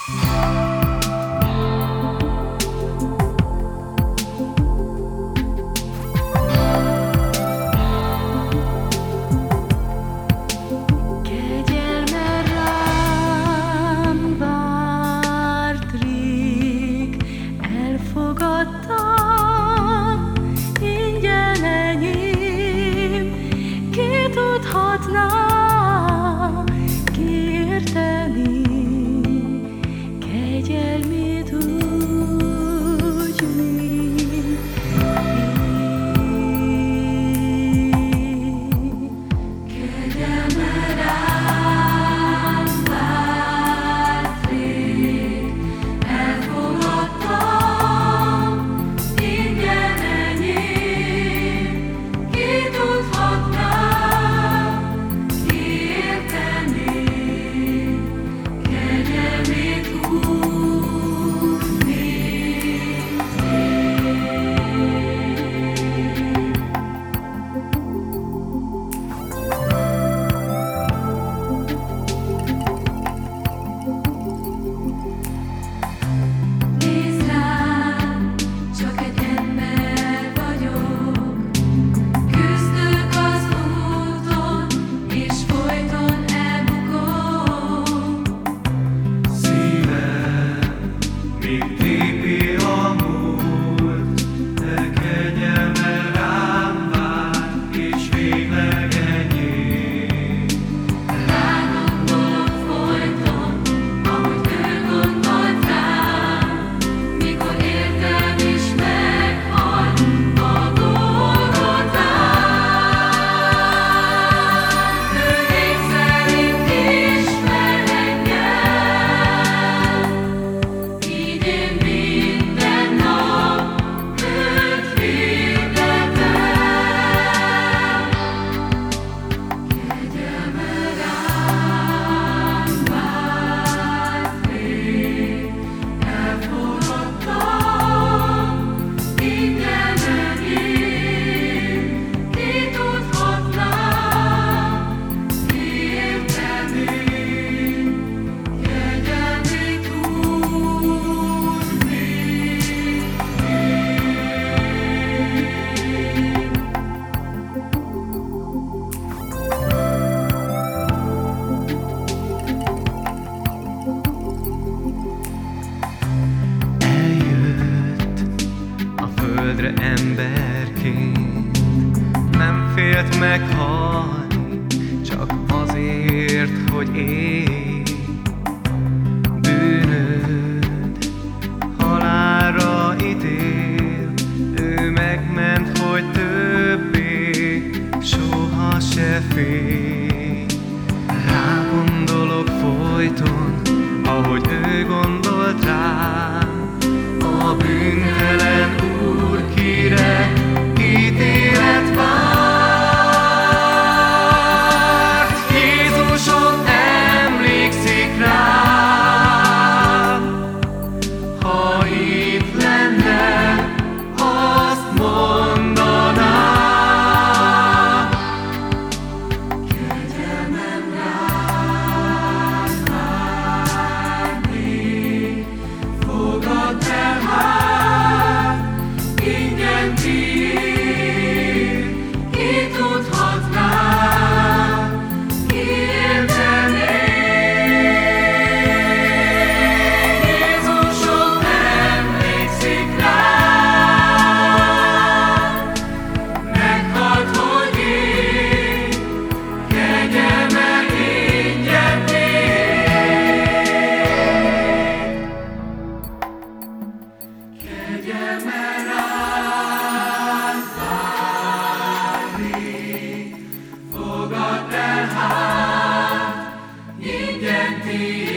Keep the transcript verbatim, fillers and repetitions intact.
földre emberként, nem félt meghalni, csak azért, hogy élj. Bűnöd halálra ítél, ő megment, hogy többé soha se félj. Rá gondolok folyton, ahogy ő gondolt rám, a bűntelen Úr, kire ítélet várt. Jézusom emlékszik rám, ha itt lenne, azt mondaná: kegyelmem rád várni, fogadd el hát ingyen tiéd, ki tudhatná, kiérteni. Jézusom emlékszik rám, meghalt, hogy én, kegyelme ingyen tiéd. Kegyelme rád várni, fogadd el hát ingyen tiéd.